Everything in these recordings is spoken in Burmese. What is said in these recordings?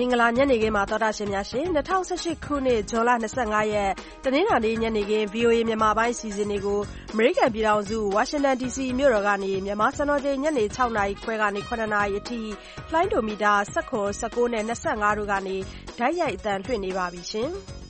င်္ဂလာညနေခင်းမှာသောတာရှင်များရှင်2018ခုနှစ်ဇွန်လ25ရက်တနင်္လာနေ့ညနေခင်း VOA မြန်မာပိုင်းအစီအစဉ်လေးကိုအမေရိကန်ပြည်ထောင်စုဝါရှင်တန် DC မြို့တော်ကနေမြန်မာစံတော်ချိန်ညနေ6နာရီခွဲကနေ9နာရီအထိလိုင်းဒိုမီတာ19 19နဲ့25တို့ကနေဓာတ်ရိုက်အသံလွှင့်နေပါပြီရှင်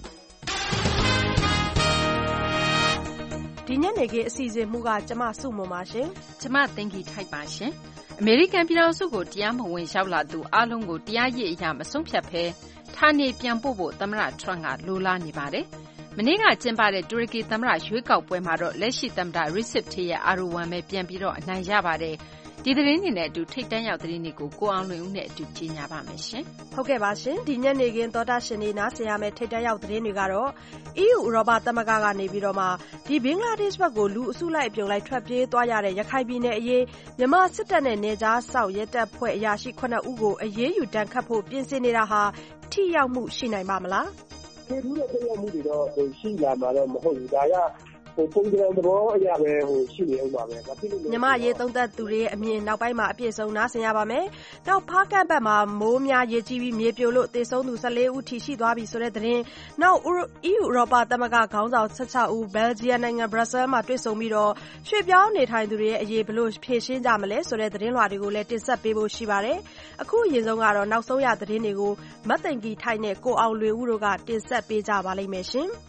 ဒီညနေခင်းအစီအစဉ်မှုကကျမစုမွန်ပါရှင်ကျမသိင်္ဂီထိုက်ပါရှင်အမေရိကန်ပြည်ထောင်စုကိုတရားမဝင်ရောက်လာသူအလုံးကိုတရားရေးအရာမဆုံးဖြတ်ဘဲဌာနေပြန်ပို့ဖို့သမ္မတထရန့်ကလိုလားနေပါတယ်။မနေ့ကကျင်းပတဲ့တူရကီသမ္မတရွေးကောက်ပွဲမှာတော့လက်ရှိသမ္မတ Recep Tayyip Erdogan ပဲပြန်ပြီးတော့အနိုင်ရပါတယ်။ဒီသတင်းတွေနဲ့အတူထိပ်တန်းရောက်သတင်းတွေကိုကိုအောင်လွင်ဦးနဲ့အတူကြီးညာပါမယ်ရှင်။ဟုတ်ကဲ့ပါရှင်။ဒီညနေခင်းသောတာရှင်တွေနားဆင်ရမယ့်ထိပ်တန်းရောက်သတင်းတွေကတော့ EU ဥရောပသမဂ္ဂကနေပြီးတော့မှဒီဘင်္ဂလားဒေ့ရှ်ဘက်ကိုလူအစုလိုက်အပြုံလိုက်ထွက်ပြေးသွားရတဲ့ရခိုင်ပြည်နယ်အရေးမြန်မာစစ်တပ်နဲ့နေကြားစောင့်ရဲတပ်ဖွဲ့အရာရှိ9ဦးကိုအရေးယူတန်းခတ်ဖို့ပြင်ဆင်နေတာဟာထိရောက်မှုရှိနိုင်ပါမလား။ဒီလိုတဲ့ရောက်မှုတွေတော့ရှိလာမှာတော့မဟုတ်ဘူး။ဒါကပုံစံသဘောအရာပဲရှိနေအောင်ပါပဲမြမရေးသုံးသက်သူတွေရဲ့အမြင်နောက်ပိုင်းမှာအပြည့်စုံနားဆင်ရပါမယ်။နောက်ဖားကန့်ဘက်မှာမိုးများရေကြီးပြီးမြေပြိုလို့သေဆုံးသူ14ဦးထိရှိသွားပြီဆိုတဲ့သတင်း။နောက် EU ဥရောပသမဂ္ဂခေါင်းဆောင်16ဦးဘယ်လ်ဂျီယံနိုင်ငံဘရပ်ဆဲလ်မှာတွေ့ဆုံပြီးတော့ရွှေ့ပြောင်းနေထိုင်သူတွေရဲ့အရေးဘယ်လိုဖြေရှင်းကြမလဲဆိုတဲ့သတင်းလွှာတွေကိုလည်းတင်ဆက်ပေးဖို့ရှိပါတယ်။အခုအရင်ဆုံးကတော့နောက်ဆုံးရသတင်းတွေကိုမသိင်္ဂီထိုက်နဲ့ကိုအောင်လွင်ဦးတို့ကတင်ဆက်ပေးကြပါလိမ့်မယ်ရှင်။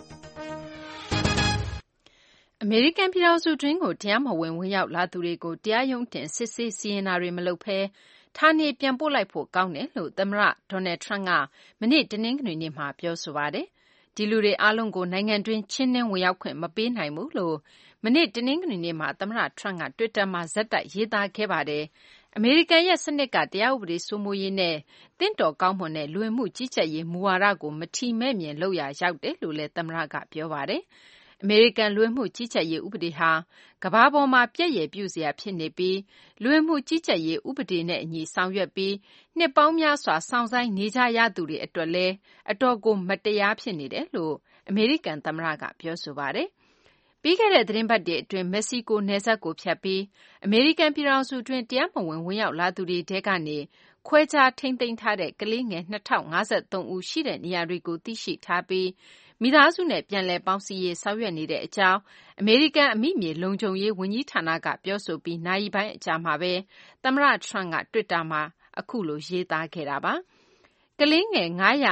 အမေရိကန်ပြည်ထောင်စုတွင်းကိုတရားမဝင်ဝင်ရောက်လာသူတွေကိုတရားရုံးတင်စစ်ဆေးစီရင်တာတွေမလုပ်ဘဲဌာနေပြန်ပို့လိုက်ဖို့ကောင်းတယ်လို့သမ္မတဒေါ်နယ်ထရန့်ကမနေ့တနင်္ဂနွေနေ့မှာပြောဆိုပါတယ်။ဒီလူတွေအားလုံးကိုနိုင်ငံတွင်းချင်းနှင်းဝင်ရောက်ခွင့်မပေးနိုင်ဘူးလို့မနေ့တနင်္ဂနွေနေ့မှာသမ္မတထရန့်ကတွစ်တာမှာဇက်တိုက်ရေးသားခဲ့ပါတယ်။အမေရိကန်ရဲ့စနစ်ကတရားဥပဒေစိုးမိုးရေးနဲ့တင့်တော်ကောင်းမွန်တဲ့လူဝင်မှုကြီးကြပ်ရေးမူဝါဒကိုမထီမဲ့မြင်လုပ်ရာရောက်တယ်လို့လည်းသမ္မတကပြောပါတယ်။အမေရိကန်လူဝင်မှုကြီးကြပ်ရေးဥပဒေဟာကမ္ဘာပေါ်မှာပြည့်ရည်ပြုစရာဖြစ်နေပြီးလူဝင်မှုကြီးကြပ်ရေးဥပဒေနဲ့အညီဆောင်ရွက်ပြီးနှစ်ပေါင်းများစွာစောင့်ဆိုင်းနေကြရသူတွေအတွက်လည်းအတော်ကိုမတရားဖြစ်နေတယ်လို့အမေရိကန်သမ္မတကပြောဆိုပါတယ်။ပြီးခဲ့တဲ့သတင်းပတ်တွေအတွင်းမက္ကဆီကိုနယ်စပ်ကိုဖြတ်ပြီးအမေရိကန်ပြည်ထောင်စုတွင်းတရားမဝင်ဝင်ရောက်လာသူတွေထဲကနေခွဲခြားထိန်းသိမ်းထားတဲ့ကလေးငယ်2053ဦးရှိတဲ့နေရာတွေကိုသိရှိထားပြီးမိသားစုနဲ့ပြန်လည်ပေါင်းစည်းရေးဆောင်ရွက်နေတဲ့အကြောင်းအမေရိကန်အမိမြေလုံခြုံရေးဝန်ကြီးဌာနကပြောဆိုပြီးနာရီပိုင်းအကြာမှာပဲသမ္မတထရန့်ကတွစ်တာမှာအခုလိုရေးသားခဲ့တာပါ။ကလေးငယ်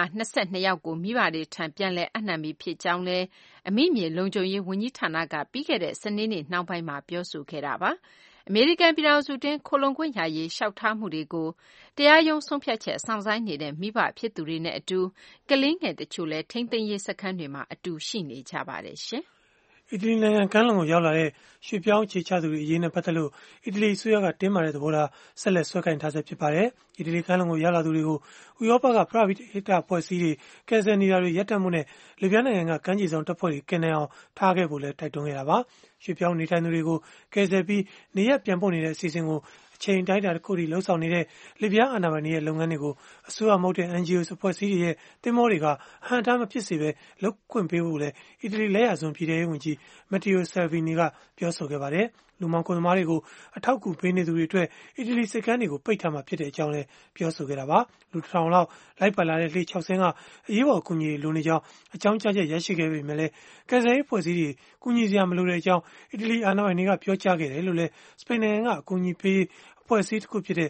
922ယောက်ကိုမိဘတွေထံပြန်လည်အပ်နှံပြီးဖြစ်ကြောင်းလည်းအမိမြေလုံခြုံရေးဝန်ကြီးဌာနကပြီးခဲ့တဲ့စနေနေ့နှောင်းပိုင်းမှာပြောဆိုခဲ့တာပါ။အမေရိကန်ပြည်ထောင်စုတွင်းခိုလှုံခွင့်ရရေးလျှောက်ထားမှုတွေကိုတရားရုံးဆုံးဖြတ်ချက်စောင့်ဆိုင်းနေတဲ့မိဘဖြစ်သူတွေနဲ့အတူကလေးငယ်တချို့လည်းထိန်းသိမ်းရေးစခန်းတွေမှာအတူရှိနေကြပါတယ်ရှင်။အီတလီနိုင်ငံကမ်းလွန်ကိုရောက်လာတဲ့ရွှေ့ပြောင်းအခြေချသူတွေအရေးနဲ့ပတ်သက်လို့အီတလီအစိုးရကတင်းမာတဲ့သဘောထားဆက်လက်ဆွဲကိုင်ထားဆဲဖြစ်ပါတယ်။အီတလီကမ်းလွန်ကိုရောက်လာသူတွေကိုဥရောပကပရဟိတအဖွဲ့အစည်းတွေကယ်ဆယ်နေတာတွေရပ်တန့်မှုနဲ့လီဗျားနိုင်ငံကကမ်းခြေစောင့်တပ်ဖွဲ့တွေကင်နိုင်အောင်ထားခဲ့ဖို့လည်းတိုက်တွန်းခဲ့တာပါ။ရွှေ့ပြောင်းနေထိုင်သူတွေကိုကယ်ဆယ်ပြီးနေရပ်ပြန်ပို့နေတဲ့အစီအစဉ်ကိုအချိန်တိုင်းတာတစ်ခုထိလှုပ်ဆောင်နေတဲ့လီဗျားအာဏာပိုင်တွေရဲ့လုပ်ငန်းတွေကိုအစိုးရမဟုတ်တဲ့ NGO အဖွဲ့အစည်းတွေရဲ့သင်္ဘောတွေကဟန်တာမဖြစ်စေဘဲလုပ်ခွင့်ပေးဖို့လည်းအီတလီလက်ရစွန်းပြည်ထောင်စုဝန်ကြီးမက်တီယိုဆယ်ဗီနီကပြောဆိုခဲ့ပါတယ်။လူမှောင်ခိုသမားတွေကိုအထောက်အကူပေးနေသူတွေအတွက်အီတလီစစ်ကမ်းတွေကိုပိတ်ထားမှာဖြစ်တဲ့အကြောင်းလည်းပြောဆိုခဲ့တာပါ။လူတစ်ထောင်လောက်လိုက်ပါလာတဲ့လှေ6စင်းကအရေးပေါ်အကူအညီလိုနေကြောင်းအကြောင်းကြားချက်ရရှိခဲ့ပေမဲ့လည်းကယ်ဆယ်ရေးအဖွဲ့အစည်းတွေကူညီစရာမလိုတဲ့အကြောင်းအီတလီအာဏာပိုင်တွေကပြောကြားခဲ့တယ်လို့လည်းစပိန်နိုင်ငံကအကူအညီပေးအဖွဲ့အစည်းတစ်ခုဖြစ်တဲ့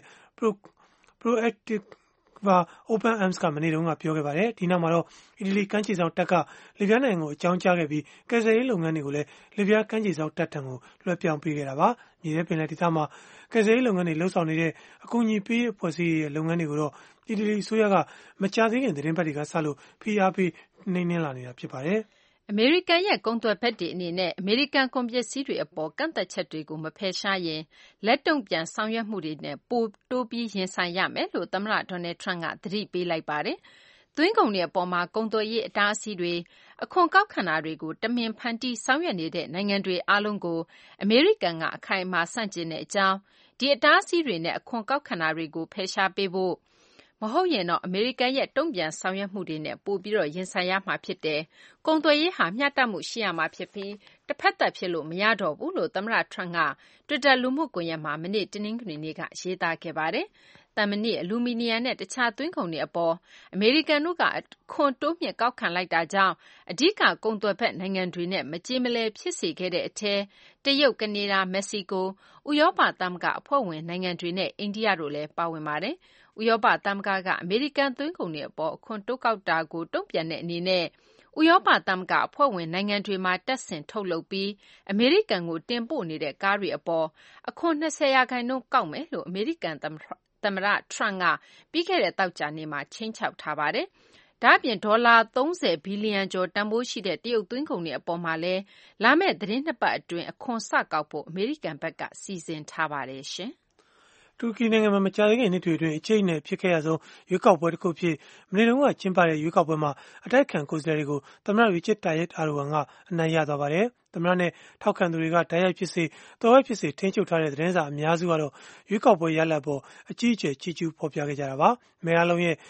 Proactive Open Arms ကမနေ့တုန်းကပြောခဲ့ပါတယ်။ဒီနောက်မှာတော့အီတလီကမ်းခြေစောင့်တပ်ကလီဗျားနိုင်ငံကိုအကြောင်းကြားခဲ့ပြီးကယ်ဆယ်ရေးလုပ်ငန်းတွေကိုလည်းလီဗျားကမ်းခြေစောင့်တပ်ထံကိုလွှဲပြောင်းပေးခဲ့တာပါ။မြေထဲပင်လယ်ဒေသမှာကယ်ဆယ်ရေးလုပ်ငန်းတွေလှုပ်ဆောင်နေတဲ့အကူအညီပေးအဖွဲ့အစည်းရဲ့လုပ်ငန်းတွေကိုတော့အီတလီအစိုးရကမကြာသေးခင်သတင်းပတ်တွေကစလို့ဖိအားပေးနှိမ်နင်းလာနေတာဖြစ်ပါတယ်။အမေရိကန်ရဲ့ကုန်သွယ်ဘက်တွေအနေနဲ့အမေရိကန်ကုန်ပစ္စည်းတွေအပေါ်ကန့်သတ်ချက်တွေကိုမဖယ်ရှားရင်လက်တုံ့ပြန်ဆောင်ရွက်မှုတွေနဲ့ပိုတိုးပြီးရင်ဆိုင်ရမယ်လို့သမ္မတဒေါ်နယ်ထရန့်ကသတိပေးလိုက်ပါတယ်။သွင်းကုန်တွေအပေါ်မှာကုန်သွယ်ရေးအတားအဆီးတွေအခွန်ကောက်ခံတာတွေကိုတမင်ဖန်တီးဆောင်ရွက်နေတဲ့နိုင်ငံတွေအားလုံးကိုအမေရိကန်ကအခိုင်အမာဆန့်ကျင်တဲ့အကြောင်းဒီအတားအဆီးတွေနဲ့အခွန်ကောက်ခံတာတွေကိုဖယ်ရှားပေးဖို့မဟုတ်ရင်တော့အမေရိကန်ရဲ့တုံ့ပြန်ဆောင်ရွက်မှုတွေနဲ့ပိုပြီးရင်ဆိုင်ရမှာဖြစ်တယ်။ကုန်သွယ်ရေးဟာမျှတမှုရှိရမှာဖြစ်ပြီးတစ်ဖက်သက်ဖြစ်လို့မရတော့ဘူးလို့သမ္မတ Trump က Twitter လူမှုကွန်ရက်မှာမနေ့တနင်္ဂနွေနေ့ကရေးသားခဲ့ပါတယ်။သံမဏိအလူမီနီယံနဲ့တခြားသွင်းကုန်တွေအပေါ်အမေရိကန်တို့ကခွန်တိုးမြင့်ကောက်ခံလိုက်တာကြောင့်အဓိကကုန်သွယ်ဖက်နိုင်ငံတွေနဲ့မကြေမလည်ဖြစ်စေခဲ့တဲ့အထဲတရုတ်၊ကနေဒါ၊မက္ကဆီကို၊ဥရောပသမဂ္ဂအဖွဲ့ဝင်နိုင်ငံတွေနဲ့အိန္ဒိယတို့လည်းပါဝင်ပါတယ်။ဥရောပသမဂ္ဂကအမေရိကန်သွင်းကုန်တွေအပေါ်အခွန်တိုးကောက်တာကိုတုံ့ပြန်တဲ့အနေနဲ့ဥရောပသမဂ္ဂအဖွဲ့ဝင်နိုင်ငံတွေမှာတပ်ဆင်ထုတ်လုပ်ပြီးအမေရိကန်ကိုတင်ပို့နေတဲ့ကားတွေအပေါ်အခွန်20%ကောက်မယ်လို့အမေရိကန်သမ္မတ Trump ကပြီးခဲ့တဲ့သောကြာနေ့မှာခြိမ်းခြောက်ထားပါတယ်။ဒါ့အပြင်ဒေါ်လာ30ဘီလီယံကျော်တန်ဖိုးရှိတဲ့တရုတ်သွင်းကုန်တွေအပေါ်မှာလည်းလာမယ့်သီတင်း2ပတ်အတွင်းအခွန်စကောက်ဖို့အမေရိကန်ဘက်ကစီစဉ်ထားပါတယ်။တူရကီနိုင်ငံမှာမကြာသေးခင်နှစ်တွေအတွင်းအကျိတ်နဲ့ဖြစ်ခဲ့ရဆုံးရွေးကောက်ပွဲတစ်ခုဖြစ်မနေ့တုန်းကကျင်းပတဲ့ရွေးကောက်ပွဲမှာအတိုက်ခံကိုယ်စားလှယ်တွေကိုသမ္မတ Recep Tayyip Erdogan ကအနိုင်ရသွားပါတယ်။သမ္မတနဲ့ထောက်ခံသူတွေကတိုက်ရိုက်ဖြစ်စေတော်ရိုက်ဖြစ်စေထိန်းချုပ်ထားတဲ့သတင်းစာအများစုကတော့ရွေးကောက်ပွဲရလဒ်ပေါ်အကြီးအကျယ်ချီးကျူးဖော်ပြခဲ့ကြတာပါ။မဲအားလုံးရဲ့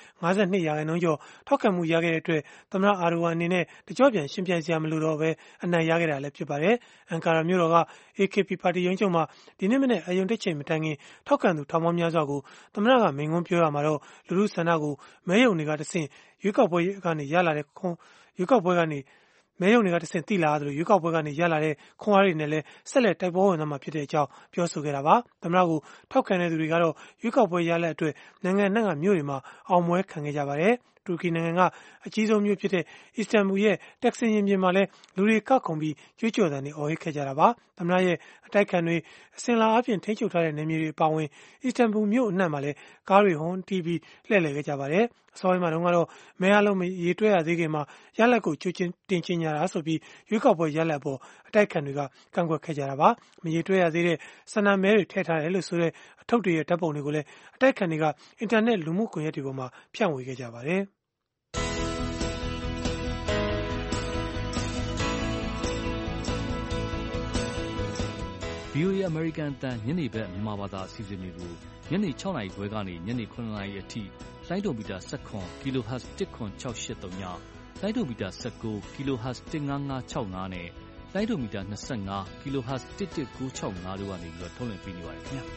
52%ကျော်ထောက်ခံမှုရခဲ့တဲ့အတွက်သမ္မတ Erdogan အနေနဲ့တကြော့ပြန်ရှင်းပြစရာမလိုတော့ဘဲအနိုင်ရခဲ့တာလည်းဖြစ်ပါတယ်။အန်ကာရာမြို့တော်က AKP ပါတီရုံးချုပ်မှာဒီနေ့မနေ့အယုံတက်ချိန်မတိုင်ခင်ထောက်ခံသူထောင်ပေါင်းများစွာကိုသမ္မတကမိန့်ခွန်းပြောရမှာတော့လူထုဆန္ဒကိုမဲရုံတွေကတဆင့်ရွေးကောက်ပွဲကနေရလာတဲ့ရွေးကောက်ပွဲကနေမဲရုံတွေကတဆင့်တိလာတယ်လို့ရွေးကောက်ပွဲကနေရလာတဲ့ခွန်အားတွေနဲ့လည်းဆက်လက်တိုက်ပွဲဝင်သွားမှာဖြစ်တဲ့အကြောင်းပြောဆိုခဲ့တာပါသမ္မတကိုထောက်ခံတဲ့သူတွေကတော့ရွေးကောက်ပွဲရလဒ်အတွက်နိုင်ငံနှံ့ကမြို့တွေမှာအောင်ပွဲခံခဲ့ကြပါတယ်တူရကီနိုင်ငံကအကြီးဆုံးမြို့ဖြစ်တဲ့အစ္စတန်ဘူရဲ့တက်ဆင်ရင်ပြင်မှာလည်းလူတွေကောက်ခုံပြီးကြွေးကြော်သံတွေအော်ဟစ်ခဲ့ကြတာပါသမ္မတရဲ့အတိုက်ခံတွေအစင်လာအပြင်ထိန်းချုပ်ထားတဲ့နေမြေတွေအပါအဝင်အစ္စတန်ဘူမြို့အနှံ့မှာလည်းကားတွေဟွန်းတီးပြီးလှည့်လည်ခဲ့ကြပါတယ်အစောပိုင်းမှာတော့မဲအားလုံးရေတွဲရသေးခင်မှာရလဒ်ကိုကြိုတင်ချင်ကြတာဆိုပြီးရွေးကောက်ပွဲရလဒ်ပေါ်အတိုက်ခံတွေကကန့်ကွက်ခဲ့ကြတာပါမရေတွဲရသေးတဲ့ဆန္ဒမဲတွေထည့်ထားတယ်လို့ဆိုတဲ့အထုပ်တွေရဲ့ဓာတ်ပုံတွေကိုလည်းအတိုက်ခံတွေကအင်တာနက်လူမှုကွန်ရက်တွေပေါ်မှာဖြန့်ဝေခဲ့ကြပါတယ် VOA American အတန်ညနေဘက်မြန်မာဘာသာအစီအစဉ်တွေကိုညနေ6နာရီခွဲကနေညနေ9နာရီအထိလိုင်းဒိုမီတာ17 kHz 10683ညလိုင်းဒိုမီတာ19 kHz 15565နဲ့လိုင်းဒိုမီတာ25 kHz 11965တို့ကနေပြီးတော့ထုတ်လွှင့်ပေးနေပါတယ်ခင်ဗျာ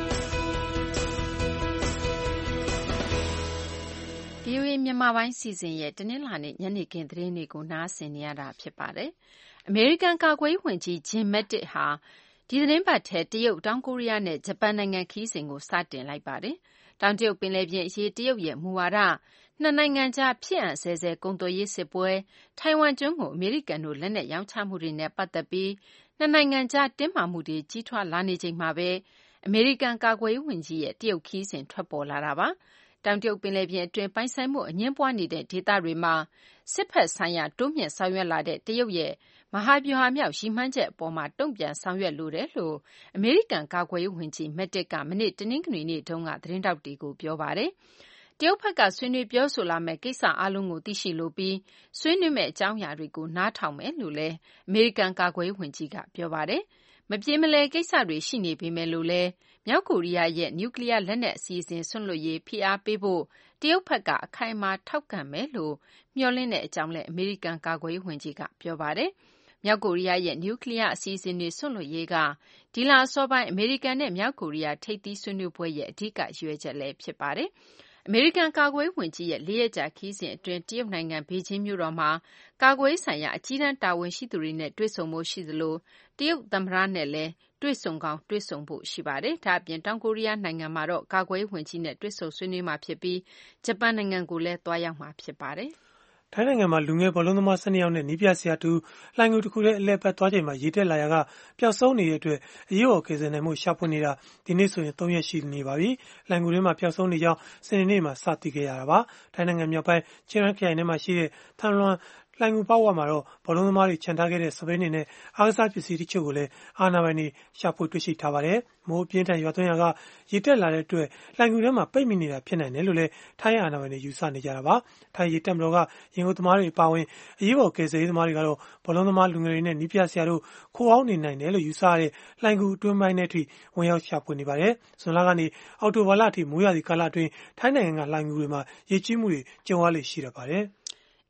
VOA မြန်မာပိုင်းစီစဉ်ရဲ့တနင်္လာနေ့ညနေခင်းသတင်းတွေကိုနားဆင်နေရတာဖြစ်ပါတယ်။အမေရိကန်ကာကွယ်ရေးဝန်ကြီးဂျင်မက်တစ်ဟာဒီသတင်းပတ်ထဲတရုတ်တောင်ကိုရီးယားနဲ့ဂျပန်နိုင်ငံခီးစဉ်ကိုစတင်လိုက်ပါတယ်။တောင်တရုတ်ပင်လယ်ပြင်အရေးတရုတ်ရဲ့မူဝါဒနှစ်နိုင်ငံကြားဖြစ်အံ့ဆဲဆဲကုန်သွယ်ရေးစစ်ပွဲထိုင်ဝမ်ကျွန်းကိုအမေရိကန်တို့လက်နက်ရောင်းချမှုတွေနဲ့ပတ်သက်ပြီးနှစ်နိုင်ငံကြားတင်းမာမှုတွေကြီးထွားလာနေချိန်မှာပဲအမေရိကန်ကာကွယ်ရေးဝန်ကြီးရဲ့တရုတ်ခီးစဉ်ထွက်ပေါ်လာတာပါ။တောင်တရုတ်ပင်လယ်ပြင်အတွင်းပိုင်ဆိုင်မှုအငြင်းပွားနေတဲ့ဒေသတွေမှာစစ်ဖက်ဆိုင်ရာတိုးမြင့်ဆောင်ရွက်လာတဲ့တရုတ်ရဲ့မဟာဗျူဟာမြောက်ရည်မှန်းချက်အပေါ်မှာတုံ့ပြန်ဆောင်ရွက်လိုတယ်လို့အမေရိကန်ကာကွယ်ရေးဝန်ကြီးမက်တစ်ကမနေ့တနင်္ဂနွေနေ့တုန်းကသတင်းတောက်တွေကိုပြောပါတယ်။တရုတ်ဘက်ကဆွေးနွေးပြောဆိုလာမယ့်ကိစ္စအလုံးကိုသိရှိလိုပြီးဆွေးနွေးမယ့်အကြောင်းအရာတွေကိုနားထောင်မယ်လို့လည်းအမေရိကန်ကာကွယ်ရေးဝန်ကြီးကပြောပါတယ်။မပြေမလည်ကိစ္စတွေရှိနေပေမဲ့လို့လည်းမြောက်ကိုရီးယားရဲ့နျူကလ িয়ার လက်နက်အစီအစဉ်ဆွန့်လွတ်ရေးဖိအားပေးဖို့တရုတ်ဘက်ကအခိုင်အမာထောက်ခံမယ်လို့မျှော်လင့်တဲ့အကြောင်းလည်းအမေရိကန်ကာကွယ်ရေးဝန်ကြီးကပြောပါတယ်။မြောက်ကိုရီးယားရဲ့နျူကလ িয়ার အစီအစဉ်တွေဆွန့်လွတ်ရေးကဒီလအစောပိုင်းအမေရိကန်နဲ့မြောက်ကိုရီးယားထိပ်သီးဆွေးနွေးပွဲရဲ့အဓိကရည်ရွယ်ချက်လည်းဖြစ်ပါတယ်။အမေရိကန်ကာကွယ်ရေးဝန်ကြီးရဲ့4ရက်ကြာခရီးစဉ်အတွင်းတရုတ်နိုင်ငံဘေဂျင်းမြို့တော်မှာကာကွယ်ရေးဆိုင်ရာအကြီးတန်းတာဝန်ရှိသူတွေနဲ့တွေ့ဆုံဖို့ရှိသလိုတရုတ်သမ္မတနဲ့လည်းတွေ့ဆုံကောင်းတွေ့ဆုံဖို့ရှိပါတယ်။ဒါအပြင်တောင်ကိုရီးယားနိုင်ငံမှာတော့ကာကွယ်ရေးဝန်ကြီးနဲ့တွေ့ဆုံဆွေးနွေးမှာဖြစ်ပြီးဂျပန်နိုင်ငံကိုလည်းသွားရောက်မှာဖြစ်ပါတယ်။ထိုင်းနိုင်ငံမှာလူငယ်ဘောလုံးသမား12ယောက်နဲ့နီးပြဆရာတူလှိုင်ကူတစ်ခုနဲ့အလဲပတ်သွားချိန်မှာရေတက်လာရာကပျောက်ဆုံးနေတဲ့အတွက်အရေးပေါ်ကယ်ဆယ်နိုင်မှုရှာဖွေနေတာဒီနေ့ဆိုရင်3ရက်ရှိနေပါပြီ။လှိုင်ကူထဲမှာပျောက်ဆုံးနေကြောင်းစနေနေ့မှာစသိခဲ့ရတာပါ။ထိုင်းနိုင်ငံမြောက်ပိုင်းချင်းရန်ခရိုင်ထဲမှာရှိတဲ့ထန်လွမ်လှိုင်ကူပေါဝါမှာတော့ဘောလုံးသမားတွေခြံထားခဲ့တဲ့စပိန်တွေနဲ့အားကစားပစ္စည်းတချို့ကိုလည်းအာဏာပိုင်တွေရှာဖွေတွေ့ရှိထားပါတယ်။မိုးပြင်းထန်ရွာသွန်းရာကရေတက်လာတဲ့အတွက်လှိုင်ကူထဲမှာပိတ်မိနေတာဖြစ်နိုင်တယ်လို့လည်းထိုင်းအာဏာပိုင်တွေယူဆနေကြတာပါ။ထိုင်းရေတက်မတော်ကရင်ကုန်သမားတွေအပါအဝင်အရေးပေါ်ကယ်ဆယ်ရေးသမားတွေကတော့ဘောလုံးသမားလူငယ်တွေနဲ့နီးပြဆရာတို့ခိုးအောင်းနေနိုင်တယ်လို့ယူဆရတဲ့လှိုင်ကူအတွင်းပိုင်းထဲထိဝင်ရောက်ရှာဖွေနေပါတယ်။ဇွန်လကနေအောက်တိုဘာလအထိမိုးရာသီကာလအတွင်းထိုင်းနိုင်ငံကလှိုင်ကူတွေမှာရေကြီးမှုတွေကြုံရလေရှိတတ်ပါတယ်။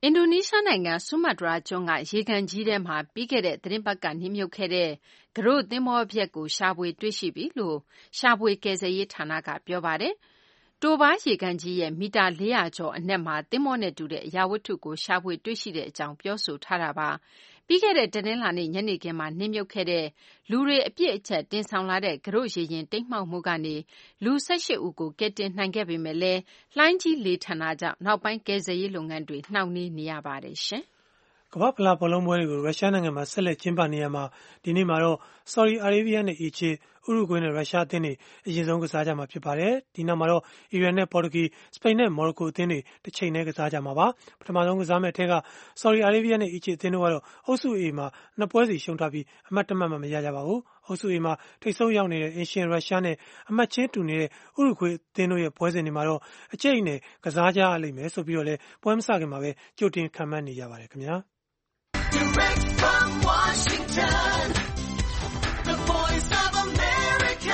အင်ဒိုနီးရှားနိုင်ငံဆူမာတရာကျွန်းကရေကန်ကြီးထဲမှာပြီးခဲ့တဲ့သီတင်းပတ်ကနစ်မြုပ်ခဲ့တဲ့ကူတို့သင်္ဘောပျက်ကိုရှာဖွေတွေ့ရှိပြီလို့ရှာဖွေကယ်ဆယ်ရေးဌာနကပြောပါတယ်။တိုဘားရေကန်ကြီးရဲ့မီတာ400ကျော်အနက်မှာသင်္ဘောနဲ့တူတဲ့အရာဝတ္ထုကိုရှာဖွေတွေ့ရှိတဲ့အကြောင်းပြောဆိုထားတာပါ။ပြီးခဲ့တဲ့တနင်္လာနေ့ညနေခင်းမှာနစ်မြုပ်ခဲ့တဲ့လူတွေအပြည့်အကျပ်တင်ဆောင်လာတဲ့ကူတို့ရေရင်တိမ်မှောက်မှုကနေလူ18ဦးကိုကယ်တင်နိုင်ခဲ့ပေမဲ့လည်းလှိုင်းကြီးလေထန်တာကြောင့်နောက်ပိုင်းကယ်ဆယ်ရေးလုပ်ငန်းတွေနှောင့်နှေးနေရပါတယ်ရှင်။ကမ္ဘာ့ဖလားဘောလုံးပွဲတွေကိုရုရှားနိုင်ငံမှာဆက်လက်ကျင်းပနေရမှာဒီနေ့မှာတော့ဆော်ဒီအာရေဗျနဲ့အီဂျစ်ဥရုဂွေးနဲ့ရုရှားအသင်းတွေအရင်ဆုံးကစားကြမှာဖြစ်ပါတယ်။ဒီနောက်မှာတော့အီရန်နဲ့ပေါ်တူဂီစပိန်နဲ့မော်ရိုကိုအသင်းတွေတစ်ချိန်တည်းကစားကြမှာပါ။ပထမဆုံးကစားမယ့်အထက်ကဆော်ဒီအာရေဗျနဲ့အီဂျစ်အသင်းတို့ကတော့အုပ်စု A မှာ2ပွဲစီရှုံးထားပြီးအမှတ်1မှတ်မရကြပါဘူး။အုပ်စု A မှာထိပ်ဆုံးရောက်နေတဲ့အင်ရှင်ရုရှားနဲ့အမှတ်ချင်းတူနေတဲ့ဥရုဂွေးအသင်းတို့ရဲ့ပွဲစဉ်တွေမှာတော့အကျိတ်နဲ့ကစားကြရလိမ့်မယ်ဆိုပြီးတော့လည်းပွဲမစခင်မှာပဲကြိုတင်ခန့်မှန်းနေကြပါတယ်ခင်ဗျာ Direct from Washington, the voice of America,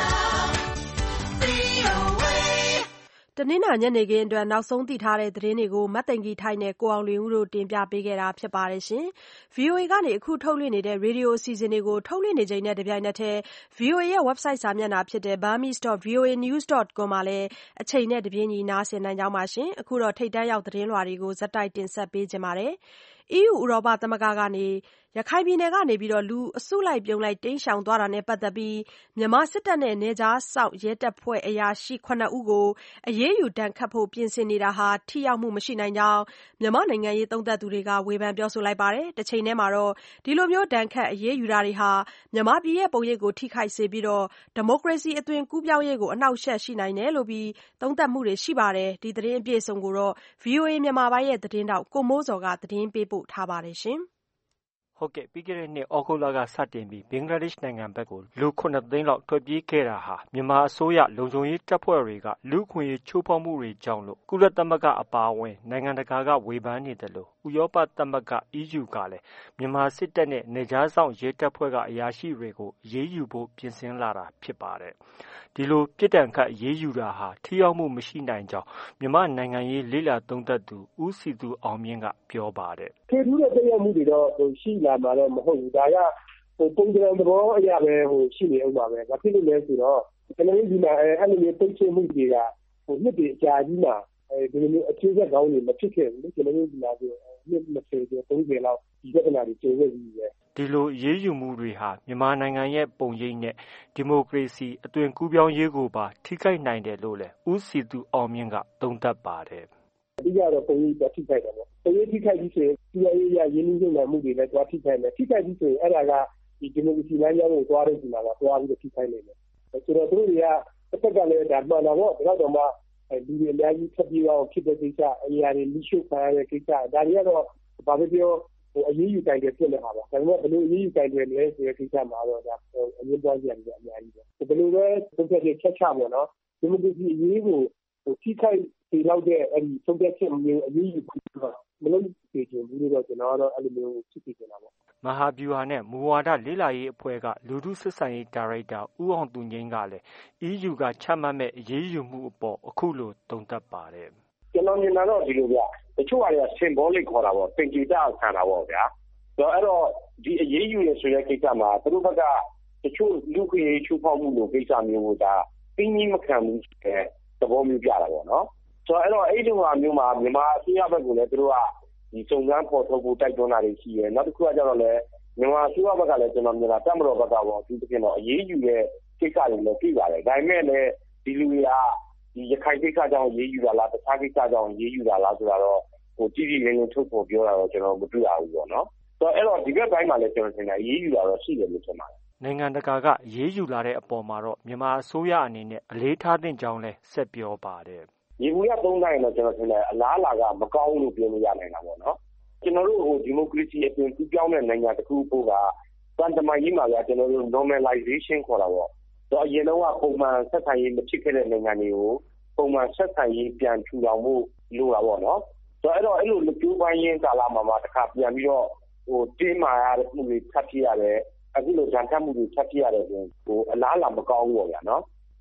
VOA. တနင်္လာညနေခင်းအတွက်နောက်ဆုံးသိထားတဲ့သတင်းတွေကိုမတ်သိင်္ဂီထိုက်နဲ့ကိုအောင်လွင်ဦးတို့တင်ပြပေးခဲ့တာဖြစ်ပါတယ်ရှင်။ VOA ကနေအခုထုတ်လွှင့်နေတဲ့ရေဒီယိုအစီအစဉ်တွေကိုထုတ်လွှင့်နေချိန်နဲ့တပြိုင်နက်တည်း VOA ရဲ့ website စာမျက်နှာဖြစ်တဲ့ burmese.voanews.com မှာလည်းအချိန်နဲ့တပြေးညီနားဆင်နိုင်ကြောင်းပါရှင်။အခုတော့ထိပ်တန်းရောက်သတင်းလွှာတွေကိုဇက်တိုက်တင်ဆက်ပေးကြပါမယ်။ EU ဥရောပသမဂ္ဂကနေရခိုင်ပြည်နယ်ကနေလူအစုလိုက်ပြုံလိုက်တိမ်းရှောင်သွားတာနဲ့ပတ်သက်ပြီးမြန်မာစစ်တပ်နဲ့နယ်ခြားစောင့်ရဲတပ်ဖွဲ့အရာရှိ9ဦးကိုအရေးယူဒဏ်ခတ်ဖို့ပြင်ဆင်နေတာဟာထိရောက်မှုမရှိနိုင်ကြောင်းမြန်မာနိုင်ငံရေးသုံးသပ်သူတွေကဝေဖန်ပြောဆိုလိုက်ပါတယ်။တစ်ချိန်တည်းမှာတော့ဒီလိုမျိုးဒဏ်ခတ်အရေးယူတာတွေဟာမြန်မာပြည်ရဲ့ပုံရိပ်ကိုထိခိုက်စေပြီးဒီမိုကရေစီအသွင်ကူးပြောင်းရေးကိုအနှောက်အယှက်ရှိနိုင်တယ်လို့သုံးသပ်မှုတွေရှိပါတယ်။ဒီသတင်းအပြည့်အစုံကိုတော့ VOA မြန်မာပိုင်းရဲ့သတင်းတောက်ကိုမိုးစော်ကသတင်းပေးပို့ထားပါတယ်ရှင်။ဟုတ်ကဲ့ပြီးခဲ့တဲ့နှစ်ဩဂုတ်လကစတင်ပြီးဘင်္ဂလားဒေ့ရှ်နိုင်ငံဘက်ကိုလူ9သိန်းလောက်ထွက်ပြေးခဲ့တာဟာမြန်မာအစိုးရလုံခြုံရေးတပ်ဖွဲ့တွေကလူ့အခွင့်အရေးချိုးဖောက်မှုတွေကြောင့်လို့ကုလသမဂ္ဂအပါအဝင်နိုင်ငံတကာကဝေဖန်နေတယ်လို့ဥရောပသမဂ္ဂ EU ကလည်းမြန်မာစစ်တပ်နဲ့နယ်ခြားစောင့်ရဲတပ်ဖွဲ့ကအရာရှိတွေကိုအရေးယူဖို့ပြင်ဆင်လာတာဖြစ်ပါတယ်။ဒီလိုပြစ်ဒဏ်ခတ်အရေးယူတာဟာထိရောက်မှုမရှိနိုင်ကြောင်းမြန်မာနိုင်ငံရေးလေ့လာသုံးသပ်သူဦးစီသူအောင်မြင့်ကပြောပါတယ်။ထေထူးတဲ့သက်ရောက်မှုတွေတော့ရှိလာမှာတော့မဟုတ်ဘူး။ဒါကပုံစံသဘောအရပဲရှိနေအောင်ပါပဲ။ဘာဖြစ်လို့လဲဆိုတော့ကျွန်တော်တို့ဒီမှာအဲ့လိုမျိုးပိတ်ဆို့မှုတွေကနှစ်တွေအကြာကြီးမှာဒီလိုမျိုးအခြေဆက်ကောင်းတွေမဖြစ်ခဲ့ဘူးလေ။ကျွန်တော်တို့ဒီမှာဆိုနှစ်20ကျော်30လောက်ဒီပြဿနာတွေကြုံခဲ့ပြီးပဲ။ဒီလိုရေးယူမှုတွေဟာမြန်မာနိုင်ငံရဲ့ပုံရိပ်နဲ့ဒီမိုကရေစီအသွင်ကူးပြောင်းရေးကိုပါထိခိုက်နိုင်တယ်လို့လည်းဦးစီသူအောင်မြင့်ကသုံးသပ်ပါတယ်။အဓိကတော့ပုံရိပ်ပဲထိခိုက်တယ်ပေါ့။ပုံရိပ်ထိခိုက်ပြီးဆိုရင်စီးပွားရေးရရင်းနှီးမြှုပ်နှံမှုတွေလည်းသွားထိခိုက်မယ်။ထိခိုက်ပြီးဆိုရင်အဲ့ဒါကဒီမိုကရေစီလမ်းကြောင်းကိုသွားတဲ့ဒီမှာကသွားပြီးထိခိုက်နေတယ်။ဆိုတော့သူတို့တွေကတစ်ဖက်ကလည်းဒါမှန်တာပေါ့။ဒါတော့မှလူတွေအများကြီးထပ်ပြီးတော့ဖြစ်တဲ့ကိစ္စအရာတွေလိရှို့ခံရတဲ့ကိစ္စဒါတွေကတော့ဘာပဲပြောအရေးယူတိုင်တယ်ဖြစ်နေတာပါ။ဒါပေမဲ့ဘယ်လိုအရေးယူတိုင်တယ်လဲဆိုတဲ့ကိစ္စမှာတော့ဒါအရေးပွားစရာတွေအများကြီးပဲ။ဘယ်လိုပဲသုံးဖြတ်ချက်ချက်ပေါ့နော်။ဒီမိုကရေစီအရေးကိုထိခိုက်စေလောက်တဲ့အဲဒီသုံးဖြတ်ချက်မျိုးအရေးယူတော့မလုပ်စေချင်ဘူးလို့တော့ကျွန်တော်ကတော့အဲ့လိုမျိုးဖြစ်နေနေတာပေါ့။မဟာဗျူဟာနဲ့မူဝါဒလေ့လာရေးအဖွဲ့ကလူထုစစ်ဆန်ရေးဒါရိုက်တာဦးအောင်သူငိမ့်ကလည်း EU ကချမှတ်မဲ့အရေးယူမှုအပေါ်အခုလိုသုံးသပ်ပါတယ်။ကျွန်တော်မြင်တာတော့ဒီလိုဗျ။တချို့ဟာတွေက symbolic ခေါ်တာပေါ့။သင်္ကေတဆန်တာပေါ့ဗျာ။အဲ့တော့ဒီအရေးယူရဆိုတဲ့ကိစ္စမှာသူတို့ဘက်ကတချို့လူ့ခွင့်ရေးချိုးဖောက်မှုလိုကိစ္စမျိုးကိုဒါတင်းကြီးမခံဘူးဆိုတဲ့သဘောမျိုးပြတာပေါ့နော်။အဲ့တော့အဲ့ဒီဟာမျိုးမှာမြန်မာအစိုးရဘက်ကလည်းသူတို့ကဒီစုံစမ်းဖော်ထုတ်ဖို့တိုက်တွန်းတာတွေရှိတယ်။နောက်တစ်ခုကကျတော့လည်းမြန်မာအစိုးရဘက်ကလည်းကျွန်တော်မြင်တာတပ်မတော်ဘက်ကပေါ့ဒီတစ်ပြင်တော့အရေးယူတဲ့ကိစ္စတွေလည်းပြပါတယ်။ဒါပေမဲ့လည်းဒီလူတွေကဒီရခိုင်ကိစ္စကြောင့်ရေးယူတာလားတခြားကိစ္စကြောင့်ရေးယူတာလားဆိုတာတော့ကြည့်ကြည့်ရင်းရင်းထုတ်ဖော်ပြောတာတော့ကျွန်တော်မတွေ့ရဘူးပေါ့နော်။အဲ့တော့ဒီဘက်ပိုင်းမှာလည်းကျွန်တော်ထင်တယ်ရေးယူတာတော့ရှိတယ်လို့ထင်ပါတယ်။နိုင်ငံတကာကရေးယူလာတဲ့အပေါ်မှာတော့မြန်မာအစိုးရအနေနဲ့အလေးထားသင့်ကြောင်းလည်းဆက်ပြောပါတယ်။ရေဘူးရသုံးတိုင်းတော့ကျွန်တော်ထင်တယ်အလားအလာကမကောင်းဘူးလို့ပြောလို့ရနိုင်တာပေါ့နော်။ကျွန်တော်တို့ဒီမိုကရေစီအသွင်ကူးပြောင်းတဲ့နိုင်ငံတစ်ခုပို့ကတန်တမာရေးမှာကကျွန်တော်တို့ normalization ခေါ်တာပေါ့။အရင်တော့ပုံမှန်ဆက်ဆံရေးမဖြစ်ခဲ့တဲ့နိုင်ငံတွေကိုပုံမှန်ဆက်ဆံရေးပြန်ထူထောင်မှုလိုတာပေါ့နော်။အဲ့တော့အဲ့လိုကြိုးပမ်းရင်းကာလမှာတစ်ခါပြန်ပြီးတော့တင်းမာရတဲ့မှုတွေထပ်ဖြစ်ရတယ်။အခုလိုဂျန်ခတ်မှုတွေထပ်ဖြစ်ရတယ်ဆိုရင်အလားအလာမကောင်းဘူးပေါ့ဗျာနော်။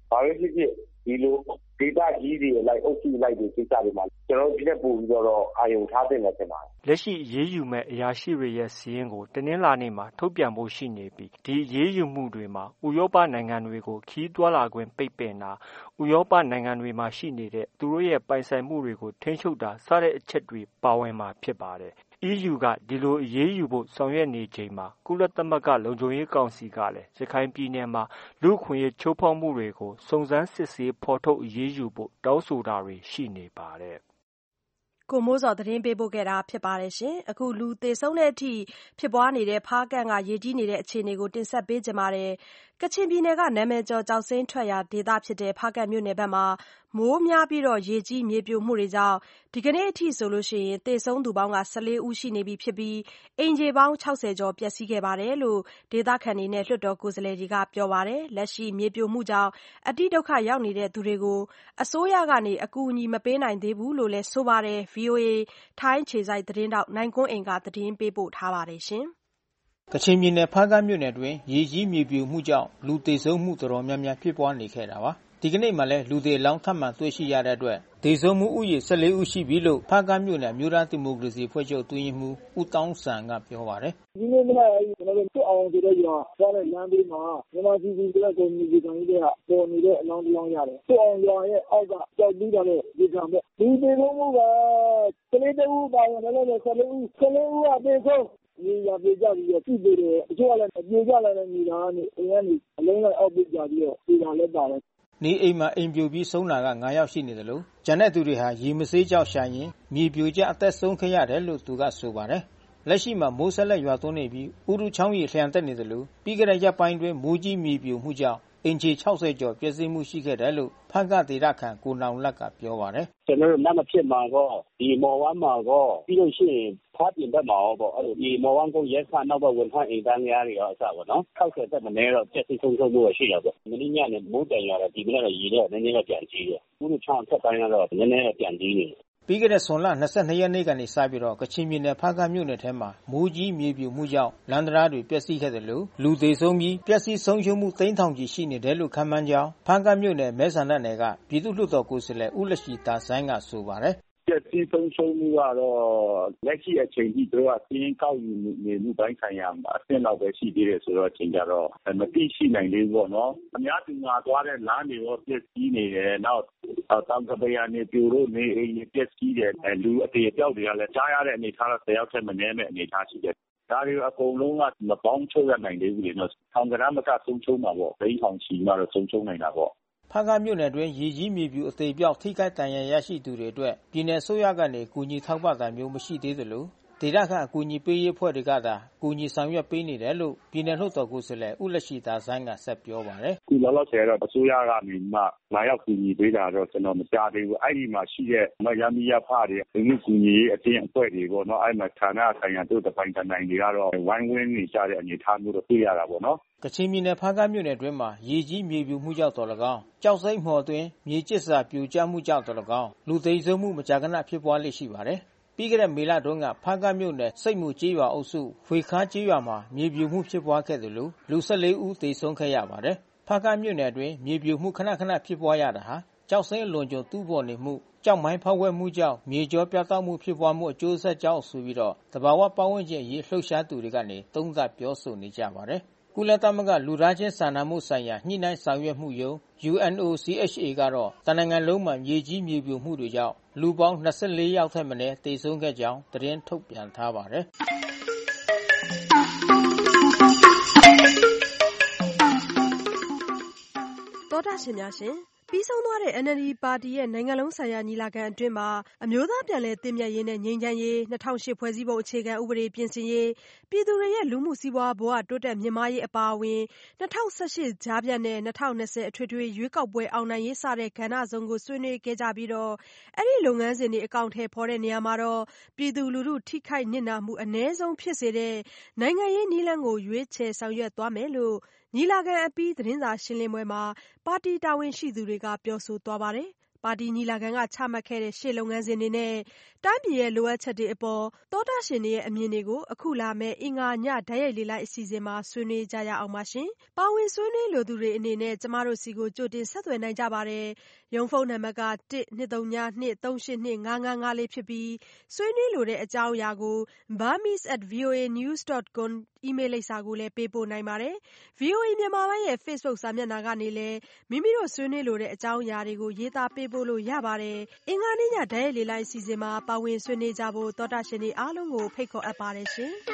ဘာပဲဖြစ်ဖြစ်ဒီလိုဒေသကြီးတွေလိုက်အုပ်စုလိုက်တွေကိစ္စတွေမှာကျွန်တော်တို့ဒီနေ့ပို့ပြီးတော့အာရုံထားတင်တယ်ထင်ပါတယ်လက်ရှိအရေးယူမဲ့အရာရှိတွေရဲ့စီးရင်ကိုတနင်္လာနေ့မှာထုတ်ပြန်ဖို့ရှိနေပြီးဒီအရေးယူမှုတွေမှာဥရောပနိုင်ငံတွေကိုခီးသွွာလာခွင့်ပိတ်ပင်တာဥရောပနိုင်ငံတွေမှာရှိနေတဲ့သူတို့ရဲ့ပိုင်ဆိုင်မှုတွေကိုထိန်းချုပ်တာစတဲ့အချက်တွေပါဝင်မှာဖြစ်ပါတယ်EU ကဒီလိုအရေးယူဖို့ဆောင်ရွက်နေချိန်မှာကုလသမဂ္ဂလုံခြုံရေးကောင်စီကလည်းရခိုင်ပြည်နယ်မှာလူ့အခွင့်အရေးချိုးဖောက်မှုတွေကိုစုံစမ်းစစ်ဆေးဖော်ထုတ်အရေးယူဖို့တောင်းဆိုတာတွေရှိနေပါတယ်ကိုမိုးစောသတင်းပေးပို့ခဲ့တာဖြစ်ပါတယ်။အခုလူသေဆုံးတဲ့အထိဖြစ်ပွားနေတဲ့ဖားကန့်ကရေကြီးနေတဲ့အခြေအနေကိုတင်ဆက်ပေးကြပါမယ်။ကချင်ပြည်နယ်ကနာမည်ကျော်ကျောက်စိမ်းထွက်ရာဒေသဖြစ်တဲ့ဖားကန့်မြို့နယ်ဘက်မှာမိုးများပြီးရေကြီးမြေပြိုမှုတွေကြောင့်ဒီကနေ့အထိဆိုရင်သေဆုံးသူပေါင်း14ဦးရှိနေပြီဖြစ်ပြီးအိမ်ခြေပေါင်း60ကျော်ပျက်စီးခဲ့တယ်လို့ဒေသခံတွေနဲ့လွှတ်တော်ကိုယ်စားလှယ်တွေကပြောပါတယ်။လက်ရှိမြေပြိုမှုကြောင့်အတိဒုက္ခရောက်နေသူတွေကိုအစိုးရကအကူအညီမပေးနိုင်သေးဘူးလို့လည်းဆိုပါတယ်။ VOA ထိုင်းအခြေစိုက်သတင်းထောက်နိုင်ကွန်းအိန်ကသတင်းပေးပို့ထားပါတယ်။ကချင်ပြည်နယ်ဖားကန့်မြို့နယ်တွင်ရေကြီးမြေပြိုမှုကြောင့်လူသေဆုံးမှုတော်တော်များများဖြစ်ပွားနေခဲ့တာပါ။ဒီကနေ့မှလည်းလူသေအလောင်းထပ်မံတွေ့ရှိရတဲ့အတွက်သေဆုံးမှုဦးရေ14ဦးရှိပြီလို့ဖားကန့်မြို့နယ်မျိုးသားဒီမိုကရေစီအဖွဲ့ချုပ်အတွင်းရေးမှူးဦးတောင်းစံကပြောပါတယ်။ဒီနေ့မနက်ကျွန်တော်တို့တွအောင်ဆိုတဲ့ရွာသွားတဲ့လမ်းဘေးမှာမြန်မာပြည်သူတွေကကုမ္ပဏီကြီးတွေကပေါ်နေတဲ့အလောင်းတစ်လောင်းရတယ်။တွအောင်ရွာရဲ့အောက်ကကြောက်ပြီးတော့ဒီကံပေါ့။ဒီသေဆုံးမှုက14ဦးပါရင်လည်း14ဦးကသေဆုံးမြေရပြေကြပြီးတော့ပြည်တယ်အကျိုးလည်းပြေကြလာတဲ့မြေသားကနေအရင်ကအလုံးလိုက်အောက်ပြေကြပြီးတော့ပြည်တာလည်းပါတယ်နေအိမ်မှာအိမ်ပြိုပြီးဆုံးတာက9ယောက်ရှိနေတယ်လို့ကျန်တဲ့သူတွေဟာရေမဆေးကြောက်ရှာရင်မြေပြိုကျအသက်ဆုံးခဲ့ရတယ်လို့သူကဆိုပါတယ်လက်ရှိမှာမိုးဆက်လက်ရွာသွန်းနေပြီးဥရုချောင်းရီလျှံတက်နေတယ်လို့ပြီးခဲ့တဲ့ရက်ပိုင်းတွင်မိုးကြီးမြေပြိုမှုကြောင့်အင်ဂျီ60ကျော်ပျက်စီးမှုရှိခဲ့တယ်လို့ဖန်ကဒေသခံကိုနောင်လက်ကပြောပါတယ်ကျွန်တော်တို့လက်မဖြစ်မှာတော့ဒီမော်ဝမ်းမှာတော့ပြီးလို့ရှိရင်ဖားပြင်ဘက်မှာရောပေါ့အဲ့လိုဒီမော်ဝမ်းကုန်းရဲခါနောက်ဘက်ဝင်ဖန်အိမ်တန်းများတွေရောအစပေါ့နော်60တက်မနေတော့ပျက်စီးဆုံးရှုံးမှုရှိတာပေါ့မင်းညနဲ့မိုးတန်ရတယ်ဒီမနေ့တော့ရေတော့နည်းနည်းတော့ပြန်ကြီးတယ်ဥရုချောင်းထက်ပိုင်းကတော့နည်းနည်းတော့ပြန်ကြီးနေပြီးခဲ့တဲ့ဇွန်လ22ရက်နေ့ကနေစပြီးတော့ကချင်ပြည်နယ်ဖားကန့်မြို့နယ်ထဲမှာမိုးကြီးမြေပြိုမှုကြောင့်လမ်းတရားတွေပျက်စီးခဲ့တယ်လို့လူသေဆုံးပြီးပျက်စီးဆုံးရှုံးမှုသိန်းထောင်ချီရှိနေတယ်လို့ခန့်မှန်းကြောင်းဖားကန့်မြို့နယ်မဲဆန္ဒနယ်ကပြည်သူ့လွှတ်တော်ကိုယ်စားလှယ်ဦးလက်ရှိတာဆိုင်းကဆိုပါတယ်ပျက်စီးဆုံးရှုံးမှုကတော့လက်ရှိအချိန်ကြီးတို့ကစီးရင်ကောက်ယူနေမှုပိုင်းဆိုင်ရာမှာအဆင့်လောက်ပဲရှိသေးတယ်ဆိုတော့အချိန်ကြတော့မသိရှိနိုင်သေးဘူးပေါ့နော်အများသူငါသွားတဲ့လမ်းတွေရောပျက်စီးနေတယ်နောက်တောင်ကပရာနေပြိုလို့နေအိမ်ပျက်စီးတယ်လူအသေးအပြောက်တွေကလည်းကြားရတဲ့အနေထားတော့10ယောက်ထက်မနည်းမဲ့အနေထားရှိတယ်ဒါတွေအကုန်လုံးကမပေါင်းချုပ်ရနိုင်သေးဘူးလေနော်ထောင်ကရမ်းမကဆုံးရှုံးမှာပေါ့ဒိန်းထောင်ချီမှတော့ဆုံးရှုံးနိုင်တာပေါ့ဖားကန့်မြို့နယ်တွင်ရေကြီးမြေပြိုအသေးပြောက်ထိခိုက်ဒဏ်ရာရရှိသူတွေအတွက်ပြည်내ဆိုရကနေကူညီထောက်ပံ့တာမျိုးမရှိသေးသလိုဒေသခံအကူအညီပေးရေးအဖွဲ့တွေကသာကူညီဆောင်ရွက်ပေးနေတယ်လို့ပြည်내လွှတ်တော်ကိုယ်စားလှယ်ဦးလက်ရှိတာဆိုင်းကဆက်ပြောပါတယ်။ဒီလောလောဆယ်တော့အစိုးရကနေမှလာရောက်ကူညီပေးတာတော့ကျွန်တော်မကြားသေးဘူး။အဲ့ဒီမှာရှိတဲ့မရမီရဖတွေလူမှုကူညီရေးအတင်းအဖွဲ့တွေပေါ့နော်။အဲ့မှာဌာနဆိုင်ရာတို့တပိုင်းတနိုင်တွေကတော့ဝိုင်းဝန်းနေကြတဲ့အနေအထားမျိုးတော့တွေ့ရတာပေါ့နော်။ကချင်ပြည်နယ်ဖားကန့်မြို့နယ်အတွင်းမှာရေကြီးမြေပြိုမှုကြောင့်တော်၎င်းကြောက်စိမ့်မှော်အတွင်းမြေကျစ်စာပြိုကျမှုကြောင့်တော်၎င်းလူသိမ်းဆုံးမှုမကြာခဏဖြစ်ပွားလေ့ရှိပါတယ်။ပြီးခဲ့တဲ့မေလတွင်းကဖားကန့်မြို့နယ်စိတ်မှုကျေးရွာအုပ်စုဖွေခါကျေးရွာမှာမြေပြိုမှုဖြစ်ပွားခဲ့တယ်လို့လူ14ဦးသေဆုံးခဲ့ရပါတယ်။ဖားကန့်မြို့နယ်အတွင်းမြေပြိုမှုခဏခဏဖြစ်ပွားရတာဟာကြောက်စိမ့်အလွန်ကျွံတူးပေါ်နေမှုကြောက်မိုင်းဖောက်ဝဲမှုကြောင့်မြေကျောပြတ်တောက်မှုဖြစ်ပွားမှုအကျိုးဆက်ကြောင့်ဆိုပြီးတော့တဘာဝပတ်ဝန်းကျင်ရေးလှုပ်ရှားသူတွေကနေသုံးသပ်ပြောဆိုနေကြပါတယ်။ကုလသမဂ္ဂလူသားချင်းစာနာမှုဆိုင်ရာညှိနှိုင်းဆောင်ရွက်မှုရုံး UNOCHA ကတော့တနင်္ဂနွေလုံးမှာမြေကြီးမြေပြိုမှုတွေကြောင့်လူပေါင်း24ယောက်ထက်မနည်းသေဆုံးခဲ့ကြောင်းသတင်းထုတ်ပြန်ထားပါတယ်။သောတာရှင်များရှင်ပြီးဆုံးသွားတဲ့ NLD ပါတီရဲ့နိုင်ငံလုံးဆိုင်ရာညီလာခံအတွင်းမှာအမျိုးသားပြန်လည်သင့်မြတ်ရေးနဲ့ငြိမ်းချမ်းရေး2008ဖွဲ့စည်းပုံအခြေခံဥပဒေပြင်ဆင်ရေးပြည်သူတွေရဲ့လူမှုစီးပွားဘဝတိုးတက်မြင့်မားရေးအပါအဝင်2018ကြားဖြတ်နဲ့2020အထွေထွေရွေးကောက်ပွဲအောင်နိုင်ရေးစတဲ့ကဏ္ဍစုံကိုဆွေးနွေးခဲ့ကြပြီးတော့အဲ့ဒီလုပ်ငန်းစဉ်တွေအကောင့်ထဲပေါ်တဲ့နေရာမှာတော့ပြည်သူလူထုထိခိုက်နစ်နာမှုအ ਨੇ ဆုံးဖြစ်စေတဲ့နိုင်ငံရေးနည်းလမ်းကိုရွေးချယ်ဆောင်ရွက်သွားမယ်လို့ညီလာခံအပြီးသတင်းစာရှင်းလင်းပွဲမှာပါတီတာဝန်ရှိသူတွေကပြောဆိုသွားပါတယ်။ပါတီညီလာခံကချမှတ်ခဲ့တဲ့ရှေ့လုပ်ငန်းစဉ်တွေနဲ့တိုင်းပြည်ရဲ့လိုအပ်ချက်တွေအပေါ်သောတာရှင်တွေရဲ့အမြင်တွေကိုအခုလာမယ့်အင်္ဂါညဓာတ်ရိုက်လေလိုက်အစီအစဉ်မှာဆွေးနွေးကြရအောင်ပါရှင်။ပါဝင်ဆွေးနွေးလိုသူတွေအနေနဲ့ကျမတို့စီကိုကြိုတင်ဆက်သွယ်နိုင်ကြပါတယ်။ရုံးဖုန်းနံပါတ်က 1-202-382-5554 ဖြစ်ပြီးဆွေးနွေးလိုတဲ့အကြောင်းအရာကို burmese@voanews.com အီးမေးလ်လိပ်စာကိုလည်းပေးပို့နိုင်ပါတယ်။ VOA မြန်မာပိုင်းရဲ့ Facebook စာမျက်နှာကနေလည်းမိမိတို့ဆွေးနွေးလိုတဲ့အကြောင်းအရာတွေကိုရေးသားပေးပို့လို့ရပါတယ်။အင်္ဂါနေ့ညဓာတ်ရိုက်လေလိုက်အစီအစဉ်မှာပါဝင်ဆွေးနွေးကြဖို့သောတာရှင်တွေအားလုံးကိုဖိတ်ခေါ်အပ်ပါတယ်ရှင်။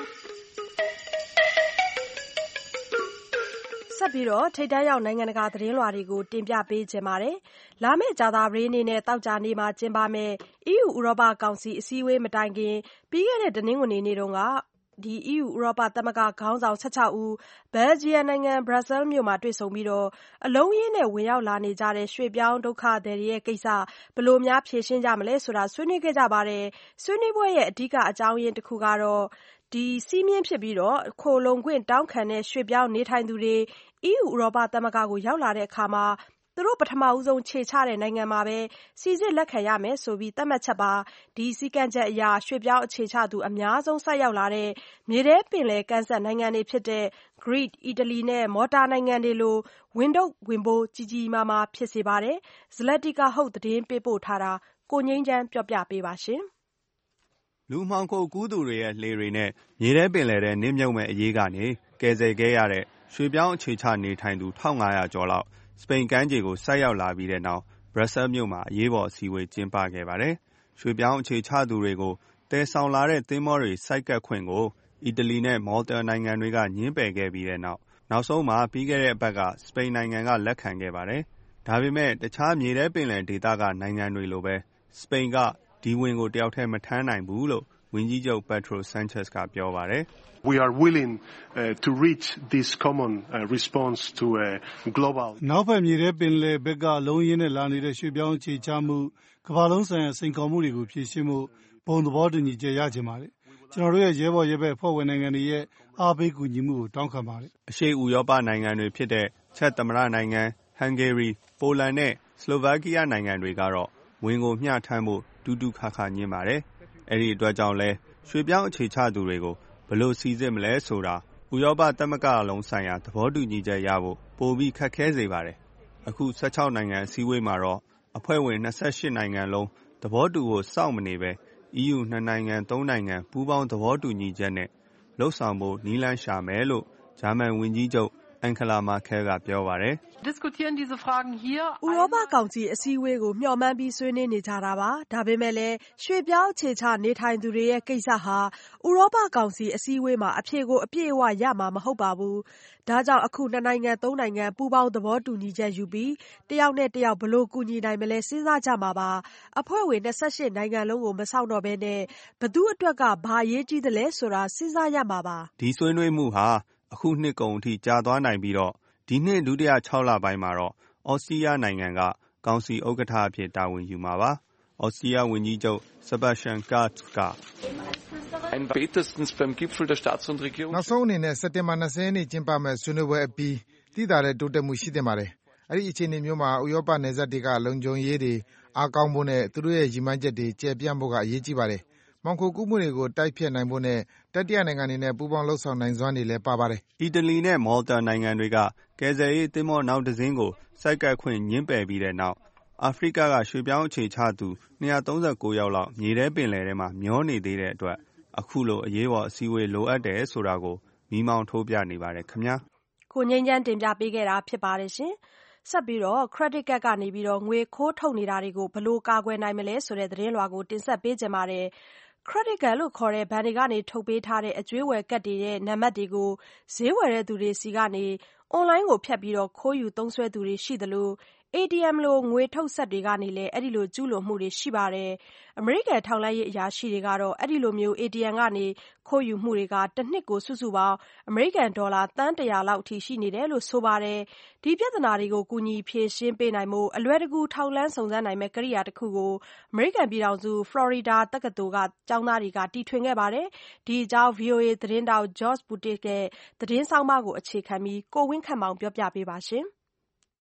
ဆက်ပြီးထိပ်တန်းရောက်နိုင်ငံတကာသတင်းလွှာတွေကိုတင်ပြပေးချင်ပါတယ်။လာမယ့်ကြာသပတေးနေ့နဲ့သောကြာနေ့မှာကျင်းပမယ့် EU ဥရောပကောင်စီအစည်းအဝေးမတိုင်ခင်ပြီးခဲ့တဲ့တနင်္ဂနွေနေ့တုန်းကEU ဥရောပသမဂ္ဂခေါင်းဆောင်16ဦးဘယ်လ်ဂျီယံနိုင်ငံဘရပ်ဆဲလ်မြို့မှာတွေ့ဆုံပြီးအလုံးအရင်းနဲ့ဝင်ရောက်လာနေကြတဲ့ရွှေ့ပြောင်းဒုက္ခသည်တွေရဲ့ကိစ္စဘယ်လိုဖြေရှင်းကြမလဲဆိုတာဆွေးနွေးခဲ့ကြပါတယ်။ဆွေးနွေးပွဲရဲ့အဓိကအကြောင်းရင်းတစ်ခုကတော့ စည်းမျဉ်းဖြစ်ပြီးခိုလှုံခွင့်တောင်းခံတဲ့ရွှေ့ပြောင်းနေထိုင်သူတွေ EU ဥရောပသမဂ္ဂကိုရောက်လာတဲ့အခါသူတို့ပထမဆုံးခြေချတဲ့နိုင်ငံမှာပဲစိစစ်လက်ခံရမယ်ဆိုပြီးသတ်မှတ်ချက်ပါ။ဒီစည်းကမ်းချက်အရရွှေ့ပြောင်းအခြေချသူအများဆုံးဆိုက်ရောက်လာတဲ့မြေထဲပင်လယ်ကမ်းစပ်နိုင်ငံတွေဖြစ်တဲ့ Greece, Italy နဲ့ Malta နိုင်ငံတွေလိုဝန်ထုပ်ဝန်ပိုးကြီးကြီးမားမားဖြစ်စေပါတယ်။ Zlatica Hoke သတင်းပေးပို့ထားတာကိုငြိမ်းချမ်းပြောပြပေးပါရှင်။လူမှောင်ခိုကူးသူတွေရဲ့လှေတွေနဲ့မြေထဲပင်လယ်ထဲနစ်မြုပ်မဲ့အရေးကနေကယ်ဆယ်ခဲ့ရတဲ့ရွှေ့ပြောင်းအခြေချနေထိုင်သူ1500ကျော်လောက်စပိန်ကမ်းခြေကိုဆိုက်ရောက်လာပြီးတဲ့နောက်ဘရပ်ဆဲလ်မြို့မှာအရေးပေါ်အစည်းအဝေးကျင်းပခဲ့ပါတယ်။ရွှေ့ပြောင်းအခြေချသူတွေကိုတည်ဆောင်လာတဲ့သင်္ဘောတွေဆိုက်ကပ်ခွင့်ကိုအီတလီနဲ့မော်တာနိုင်ငံတွေကငြင်းပယ်ခဲ့ပြီးတဲ့နောက်ဆုံးမှာပြီးခဲ့တဲ့အပတ်ကစပိန်နိုင်ငံကလက်ခံခဲ့ပါတယ်။ဒါပေမဲ့တခြားမြေထဲပင်လယ်ဒေသကနိုင်ငံတွေလိုပဲစပိန်ကဒီဝင်ကိုတယောက်တည်းမထမ်းနိုင်ဘူးလို့ဝန်ကြီးချုပ် Pedro Sanchez ကပြောပါတယ်။ We are willing to reach this common response to a global နောက်ဖက်မြေထဲပင်လယ်ဘက်ကလုံးရင်းနဲ့လာနေတဲ့ရွှေ့ပြောင်းအခြေချမှုကမ္ဘာလုံးဆိုင်ရာစိန်ခေါ်မှုတွေကိုဖြေရှင်းဖို့ဘုံသဘောတူညီချက်ရချင်ပါတယ်။ကျွန်တော်တို့ရဲ့ရဲဘော်ရဲဘက်အဖွဲ့ဝင်နိုင်ငံတွေရဲ့အားပေးကူညီမှုကိုတောင်းခံပါတယ်။အရှေ့ဥရောပနိုင်ငံတွေဖြစ်တဲ့ချက်သမ္မတနိုင်ငံဟန်ဂေရီပိုလန်နဲ့စလိုဗက်ကီးယားနိုင်ငံတွေကတော့ဝင်ကိုမျှထမ်းဖို့တူတူခါခါညှင်းပါတယ်။အဲဒီအတွက်ကြောင့်လဲရွှေ့ပြောင်းအခြေချသူတွေကိုဘယ်လိုစီစစ်မလဲဆိုတာဥရောပသမဂ္ဂလုံးဆိုင်ရာသဘောတူညီချက်ရဖို့ပိုပြီးခက်ခဲစေပါတယ်။အခု16နိုင်ငံအစည်းအဝေးမှာတော့အဖွဲ့ဝင်28နိုင်ငံလုံးသဘောတူဖို့စောင့်မနေပဲ EU 2နိုင်ငံ3နိုင်ငံပူးပေါင်းသဘောတူညီချက်နဲ့လှုပ်ဆောင်ဖို့နည်းလမ်းရှာမယ်လို့ဂျာမန်ဝန်ကြီးချုပ်Angela Merkel ကပြောပါတယ်။ “ဥရောပကောင်စီအစည်းအဝေးကိုမျှော်မှန်းပြီးဆွေးနွေးနေကြတာပါ။ဒါပေမဲ့လည်းရွှေ့ပြောင်းအခြေချနေထိုင်သူတွေရဲ့ကိစ္စဟာဥရောပကောင်စီအစည်းအဝေးမှာအဖြေကိုအပြည့်အဝရမှာမဟုတ်ပါဘူး။ဒါကြောင့်အခု2နိုင်ငံ3နိုင်ငံပူးပေါင်းသဘောတူညီချက်ယူပြီးတယောက်နဲ့တယောက်ဘယ်လိုကူညီနိုင်မလဲစဉ်းစားကြမှာပါ။အဖွဲ့ဝင်28နိုင်ငံလုံးကိုမစောင့်တော့ဘဲနဲ့ဘယ်သူ့အတွက်ကဘာအရေးကြီးသလဲဆိုတာစဉ်းစားရမှာပါ။ဒီဆွေးနွေးမှုဟာအခုနှစ်ကုန်အထိကြာသွားနိုင်ပြီးဒီနှစ်ဒုတိယ6လပိုင်းမှာတော့ဩစတြီးယားနိုင်ငံကကောင်စီဥက္ကဋ္ဌအဖြစ်တာဝန်ယူမှာပါ။ဩစတြီးယားဝန်ကြီးချုပ် Sebastian Kurz ကနောက်ဆုံးအနေနဲ့စက်တင်ဘာ20ရက်နေ့ကျင်းပမယ့်ဆွေးနွေးပွဲအပြီးသိသာတဲ့တိုးတက်မှုရှိသင့်ပါတယ်။အဲဒီအခြေအနေမျိုးမှာဥရောပနယ်စပ်တွေကလုံခြုံရေးတွေအားကောင်းဖို့နဲ့သူတို့ရဲ့ရည်မှန်းချက်တွေကျယ်ပြန့်ဖို့ကအရေးကြီးပါတယ်။မှောင်ခိုကူးမှုတွေကိုတိုက်ဖျက်နိုင်ဖို့နဲ့တတိယနိုင်ငံတွေနဲ့ပူးပေါင်းလှုပ်ဆောင်နိုင်စွမ်းတွေလည်းပါပါတယ်။အီတလီနဲ့မော်တာနိုင်ငံတွေကကယ်ဆယ်ရေးသင်္ဘောနောက်တစ်စင်းကိုဆိုက်ကပ်ခွင့်ညှင်းပယ်ပြီးတဲ့နောက်အာဖရိကကရွှေ့ပြောင်းအခြေချသူ239ယောက်လောက်မြေထဲပင်လယ်ထဲမှာမျောနေသေးတဲ့အတွက်အခုလိုအရေးပေါ်အစည်းအဝေးလိုအပ်တယ်ဆိုတာကိုမီးမောင်းထိုးပြနေပါတယ်ခင်ဗျာ။ကိုငြိမ်းချမ်းတင်ပြပေးခဲ့တာဖြစ်ပါတယ်ရှင်။ဆက်ပြီးcredit card ကနေငွေခိုးထုတ်နေတာတွေကိုဘယ်လိုကာကွယ်နိုင်မလဲဆိုတဲ့သတင်းလွှာကိုတင်ဆက်ပေးကြပါမယ်။ credit card လို့ခေါ်တဲ့ဘဏ်တွေကနေထုတ်ပေးထားတဲ့အကြွေးဝယ်ကတ်တွေရဲ့နံပါတ်တွေကိုဈေးဝယ်တဲ့သူတွေဆီကနေအွန်လိုင်းကိုဖြတ်ပြီးခိုးယူသုံးစွဲသူတွေရှိသလို ATM လိုငွေထုတ်စက်တွေကနေလည်းအဲဒီလိုကျူးလွန်မှုတွေရှိပါတယ်။အမေရိကန်ထောက်လှမ်းရေးအရာရှိတွေကတော့အဲဒီလိုမျိုး ATM ကနေခိုးယူမှုတွေကတစ်နှစ်ကိုစုစုပေါင်းအမေရိကန်ဒေါ်လာသန်း100လောက်အထိရှိနေတယ်လို့ဆိုပါတယ်။ဒီပြဿနာတွေကိုကူညီဖြေရှင်းပေးနိုင်ဖို့အလွယ်တကူထောက်လှမ်းစုံစမ်းနိုင်မယ့်ကိရိယာတစ်ခုကိုအမေရိကန်ပြည်ထောင်စုဖလော်ရီဒါတက္ကသိုလ်ကကျောင်းသားတွေကတီထွင်ခဲ့ပါတယ်။ဒီအကြောင်း VOA သတင်းထောက် George Putic ရဲ့သတင်းဆောင်းပါးကိုအခြေခံပြီးကိုဝင်းခန့်မောင်ပြောပြပေးပါရှင်။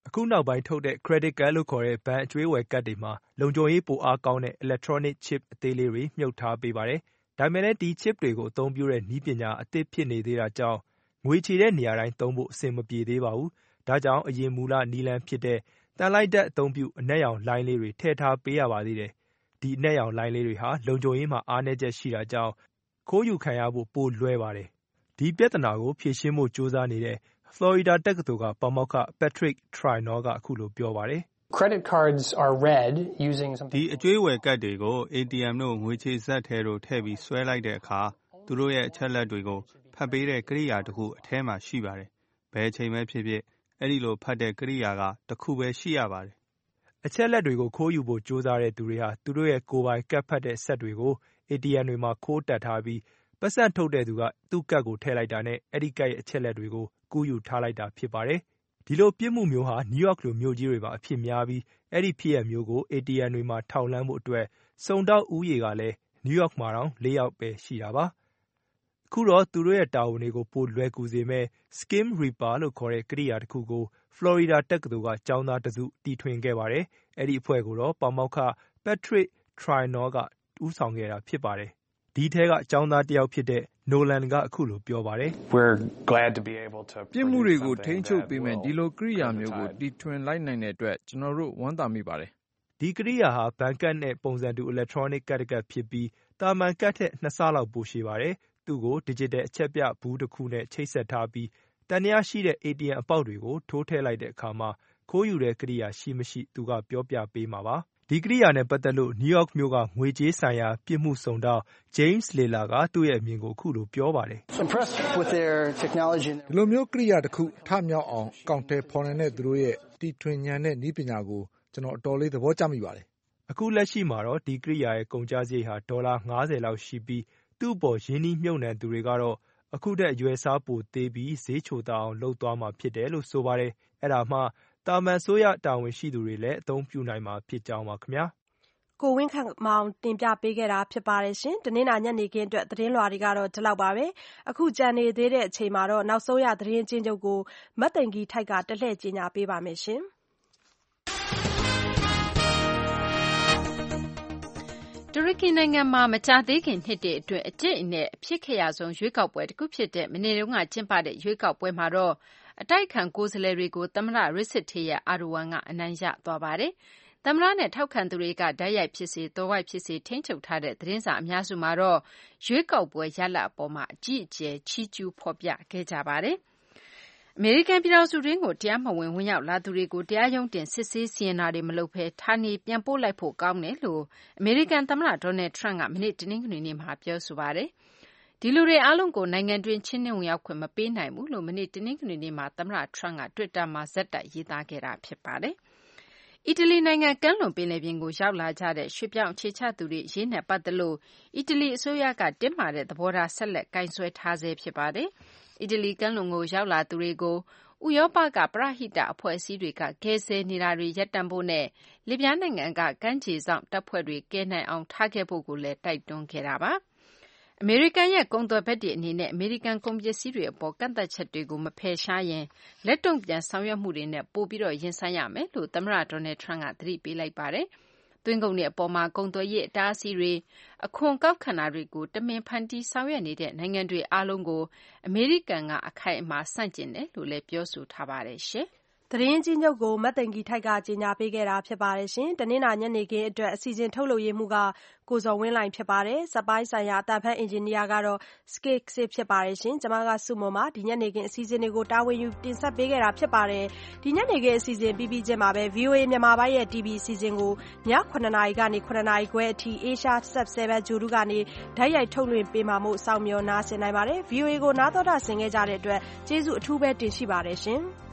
အခုနောက်ပိုင်းထုတ်တဲ့ credit card လို့ခေါ်တဲ့ဘဏ်အကြွေးဝယ်ကတ်တွေမှာလုံခြုံရေးပိုအားကောင်းတဲ့ electronic chip အသေးလေးတွေမြှုပ်ထားပေးပါတယ်။ဒါပေမဲ့လည်းဒီ chip တွေကိုအသုံးပြုတဲ့နည်းပညာအသစ်ဖြစ်နေသေးတာကြောင့်ငွေချေတဲ့နေရာတိုင်းသုံးဖို့အဆင်မပြေသေးပါဘူး။ဒါကြောင့်အရင်မူလနည်းလမ်းဖြစ်တဲ့သံလိုက်ဓာတ်အသုံးပြုအနက်ရောင်လိုင်းလေးတွေထည့်ထားပေးရပါသေးတယ်။ဒီအနက်ရောင်လိုင်းလေးတွေဟာလုံခြုံရေးမှာအားနည်းချက်ရှိတာကြောင့်ခိုးယူခံရဖို့ပိုလွယ်ပါတယ်။ဒီပြဿနာကိုဖြေရှင်းဖို့ကြိုးစားနေတဲ့ဖလော်ရီဒါတက္ကသိုလ်ကပါမောက္ခ Patrick Traynor ကအခုလိုပြောပါတယ်။ Credit cards are read using something ဒီအကြွေးဝယ်ကတ်တွေကို ATM တို့ငွေချေစက်ထဲတို့ထည့်ပြီးဆွဲလိုက်တဲ့အခါသူတို့ရဲ့အချက်လက်တွေကိုဖတ်ပေးတဲ့ကိရိယာတစ်ခုအထဲမှာရှိပါတယ်။ဘယ်အချိန်ပဲဖြစ်ဖြစ်အဲ့ဒီလိုဖတ်တဲ့ကိရိယာကတစ်ခုပဲရှိရပါတယ်။အချက်လက်တွေကိုခိုးယူဖို့ကြိုးစားတဲ့သူတွေဟာသူတို့ရဲ့ကိုယ်ပိုင်ကတ်ဖတ်တဲ့စက်တွေကို ATM တွေမှာခိုးတက်ထားပြီးပတ်စံထုတ်တဲ့သူကသူ့ကတ်ကိုထည့်လိုက်တာနဲ့အဲ့ဒီကတ်ရဲ့အချက်လက်တွေကိုကူးယူထားလိုက်တာဖြစ်ပါတယ်။ဒီလိုပြစ်မှုမျိုးဟာနယူးယောက်လိုမြို့ကြီးတွေမှာအဖြစ်များပြီးအဲ့ဒီဖြစ်ရမျိုးကို ATM တွေမှာထောက်လှမ်းဖို့အတွက်စုံတောက်ဦးရေကလည်းနယူးယောက်မှာတောင်4 ယောက်ပဲရှိတာပါ။အခုတော့သူတို့ရဲ့တာဝန်တွေကိုပိုလွယ်ကူစေမဲ့ Skim Reaper လို့ခေါ်တဲ့ကိရိယာတစ်ခုကိုဖလော်ရီဒါတက္ကသိုလ်ကကျောင်းသားတစုတီထွင်ခဲ့ပါတယ်။အဲ့ဒီအဖွဲ့ကိုတော့ပါမောက္ခ Patrick Traynor ကဦးဆောင်ခဲ့တာဖြစ်ပါတယ်။ဒီထဲကကျောင်းသားတစ်ယောက်ဖြစ်တဲ့ Nolan ကအခုလိုပြောပါတယ်။ We're glad to be able to ပြစ်မှုတွေကိုထိန်းချုပ်ပေးမဲ့ဒီလိုကိရိယာမျိုးကိုတီထွင်လိုက်နိုင်တဲ့အတွက်ကျွန်တော်တို့ဝမ်းသာမိပါတယ်။ဒီကိရိယာဟာဘဏ်ကတ်နဲ့ပုံစံတူ electronic ကတ်ဖြစ်ပြီးတာမန်ကတ်ထက်2ဆလောက်ပိုရှည်ပါတယ်။သူ့ကို digital အချက်ပြဘူးတစ်ခုနဲ့ချိတ်ဆက်ထားပြီးတန်တရားရှိတဲ့ ATM အပေါက်တွေကိုထိုးထည့်လိုက်တဲ့အခါမှာခိုးယူတဲ့ကိရိယာရှိမရှိသူကပြောပြပေးမှာပါ။ဒီကိရိယာနဲ့ပတ်သက်လို့နယူးယောက်မြို့ကငွေကြေးဆိုင်ရာပြစ်မှုစုံထောက် James Layler ကသူ့ရဲ့အမြင်ကိုအခုလိုပြောပါတယ်။ဒီလိုမျိုးကိရိယာတစ်ခုထမြောက်အောင်အကောင့်ထဲဖော်နိုင်တဲ့သူတို့ရဲ့တီထွင်ဉာဏ်နဲ့နည်းပညာကိုကျွန်တော်အတော်လေးသဘောကျမိပါတယ်။အခုလက်ရှိမှာတော့ဒီကိရိယာရဲ့ကုန်ကျစရိတ်ဟာဒေါ်လာ50လောက်ရှိပြီးသူ့အပေါ်ရင်းနှီးမြှုပ်နှံသူတွေကတော့အခုထက်အရွယ်စားပိုသေးပြီးဈေးချိုသာအောင်လုပ်သွားမှာဖြစ်တယ်လို့ဆိုပါတယ်။အဲ့ဒါမှတာမန်ဆိုရတာဝန်ရှိသူတွေလည်းအသုံးပြုနိုင်မှာဖြစ်ကြောင်းပါခင်ဗျာ။ကိုဝင်းခန့်မောင်တင်ပြပေးခဲ့တာဖြစ်ပါတယ်ရှင်။တနင်္လာညနေခင်းအတွက်သတင်းလွှာတွေကတော့ဒီလောက်ပါပဲ။အခုကြံနေသေးတဲ့အချိန်မှာတော့နောက်ဆုံးရသတင်းချင်းချုပ်ကိုမတ်သိန်ကြီးထိုက်ကတလှည့်ကြီးညာပေးပါမယ်ရှင်။တူရကီနိုင်ငံမှာမကြာသေးခင်နှစ်တွေအတွင်းအကျင့်အနဲ့အဖြစ်ခရဆုံးရွေးကောက်ပွဲတစ်ခုဖြစ်တဲ့မနေ့တုန်းကကျင်းပတဲ့ရွေးကောက်ပွဲမှာတော့အတိုက်ခံကိုယ်စားလှယ်တွေကိုသမ္မတ Recep Tayyip Erdogan ကအနိုင်ရသွားပါတယ်။သမ္မတနဲ့ထောက်ခံသူတွေကဓာတ်ရိုက်ဖြစ်စေသွယ်ဝိုက်ဖြစ်စေထိန်းချုပ်ထားတဲ့သတင်းစာအများစုမှာတော့ရွေးကောက်ပွဲရလဒ်အပေါ်မှာအကြီးအကျယ်ချီးကျူးဖော်ပြခဲ့ကြပါတယ်။အမေရိကန်ပြည်ထောင်စုတွင်းကိုတရားမဝင်ဝင်ရောက်လာသူတွေကိုတရားရုံးတင်စစ်ဆေးစီရင်တာတွေမလုပ်ဘဲဌာနေပြန်ပို့လိုက်ဖို့ကောင်းတယ်လို့အမေရိကန်သမ္မတ Donald Trump ကမနေ့တနင်္ဂနွေနေ့မှာပြောဆိုပါတယ်။ဒီလူတွေအားလုံးကိုနိုင်ငံတွင်းချင်းနှင်းဝင်ရောက်ခွင့်မပေးနိုင်ဘူးလို့မနေ့တနင်္ဂနွေနေ့မှာသမ္မတ Trump က Twitter မှာဇက်တိုက်ရေးသားခဲ့တာဖြစ်ပါတယ်။အီတလီနိုင်ငံကမ်းလွန်ပင်လယ်ပြင်ကိုရောက်လာကြတဲ့ရွှေ့ပြောင်းအခြေချသူတွေအရေးနဲ့ပတ်သက်လို့အီတလီအစိုးရကတင်းမာတဲ့သဘောထားဆက်လက်ကိုင်စွဲထားဆဲဖြစ်ပါတယ်။အီတလီကမ်းလွန်ကိုရောက်လာသူတွေကိုဥရောပကပရဟိတအဖွဲ့အစည်းတွေကကယ်ဆယ်နေတာတွေရပ်တန့်ဖို့နဲ့လစ်ဗျားနိုင်ငံကကမ်းခြေစောင့်တပ်ဖွဲ့တွေကယ်နိုင်အောင်ထားခဲ့ဖို့ကိုလည်းတိုက်တွန်းခဲ့တာပါ။အမေရိကန်ရဲ့ကုန်သွယ်ဘက်တွေအနေနဲ့အမေရိကန်ကုန်ပစ္စည်းတွေအပေါ်ကန့်သတ်ချက်တွေကိုမဖယ်ရှားရင်လက်တုံ့ပြန်ဆောင်ရွက်မှုတွေနဲ့ပိုပြီးရင်ဆိုင်ရမယ်လို့သမ္မတ Donald Trump ကသတိပေးလိုက်ပါတယ်။သွင်းကုန်တွေအပေါ်မှာကုန်သွယ်ရေးအတားအဆီးတွေအခွန်ကောက်ခံတာတွေကိုတမင်ဖန်တီးဆောင်ရွက်နေတဲ့နိုင်ငံတွေအားလုံးကိုအမေရိကန်ကအခိုင်အမာဆန့်ကျင်တယ်လို့လည်းပြောဆိုထားပါတယ်ရှင်။သတင်းကြီးချုပ်ကိုမတ်သိန်ကြီးထိုက်ကကြီးညာပေးခဲ့တာဖြစ်ပါတယ်ရှင်။တနင်္လာညနေခင်းအတွက်အစီအစဉ်ထုတ်လုပ်ရေးမှုကကိုဇော်ဝင်းလှိုင်ဖြစ်ပါတယ်။စပိုင်းဆိုင်ရာအတန်ဖတ်အင်ဂျင်နီယာကတော့ Skip ဖြစ်ပါတယ်ရှင်။ကျွန်မကစုမုံပါဒီညနေခင်းအစီအစဉ်တွေကိုတာဝန်ယူတင်ဆက်ပေးခဲ့တာဖြစ်ပါတယ်။ဒီညနေခင်းအစီအစဉ်ပြီးချင်းမှာပဲ VOA မြန်မာပိုင်းရဲ့ TV အစီအစဉ်ကိုည9:00နာရီကနေ9:00နာရီခွဲအထိ Asia Sub 7 ဂျိုဒူကနေဓာတ်ရိုက်ထုတ်လွှင့်ပေးမှာမို့စောင့်မျှော်နားဆင်နိုင်ပါတယ်။ VOA ကိုနားတော်တာဆင်ခဲ့ကြတဲ့အတွက်ကျေးဇူးအထူးပဲတင်ရှိပါတယ်ရှင်။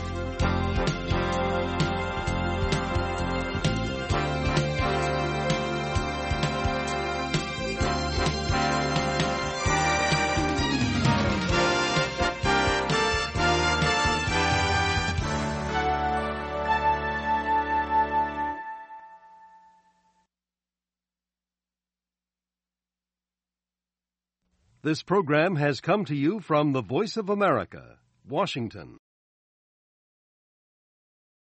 This program has come to you from the Voice of America, Washington.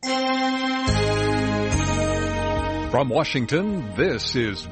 From Washington, this is